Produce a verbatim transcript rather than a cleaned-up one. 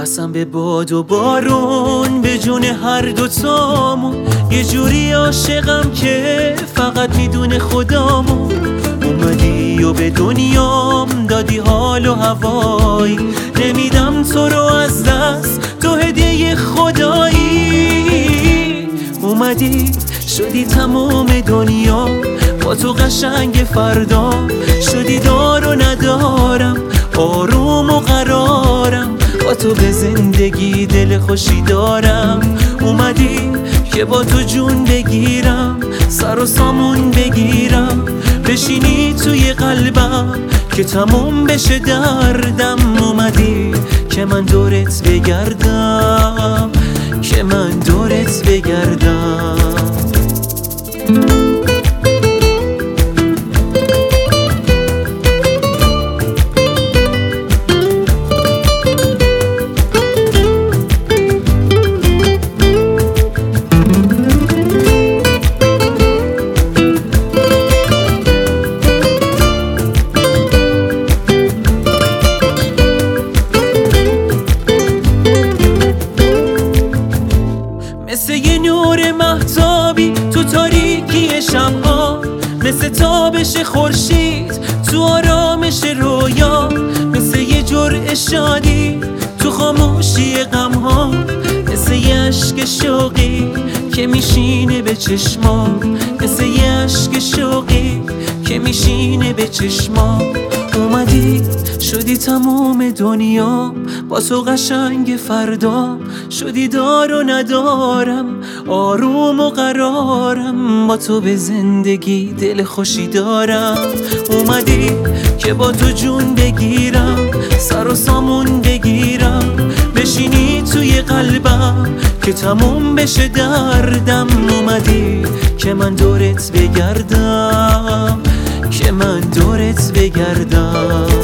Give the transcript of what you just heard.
قسم به باد و بارون به جون هر دوتامون، یه جوری عاشقم که فقط میدونه خدامون. اومدی و به دنیام دادی حال و هوایی، نمیدم تو رو از دست، تو هدیه خدایی. اومدی شدی تمام دنیا، با تو قشنگ فردا شدی دار و ندارم، آروم و قرارم، با تو به زندگی دل خوشی دارم. اومدی که با تو جون بگیرم، سر و سامون بگیرم، بشینی توی قلبم که تموم بشه دردم. اومدی که من دورت بگردم، که من دورت بگردم. مثل یه نور مهتابی تو تاریکی شبها، مثل تابش خورشید تو آرامش رویا، مثل یه جرعه شادی تو خاموشی غمها، مثل یه عشق شوقی که میشینه به چشمام، مثل یه عشق شوقی که میشینه به چشمام. اومدی شدی تموم دنیا، با تو قشنگ فردا شدی دار و ندارم، آروم و قرارم، با تو به زندگی دل خوشی دارم. اومدی که با تو جون بگیرم، سر و سامون بگیرم، بشینی توی قلبم که تموم بشه دردم. اومدی که من دورت بگردم، که من دورت بگردم.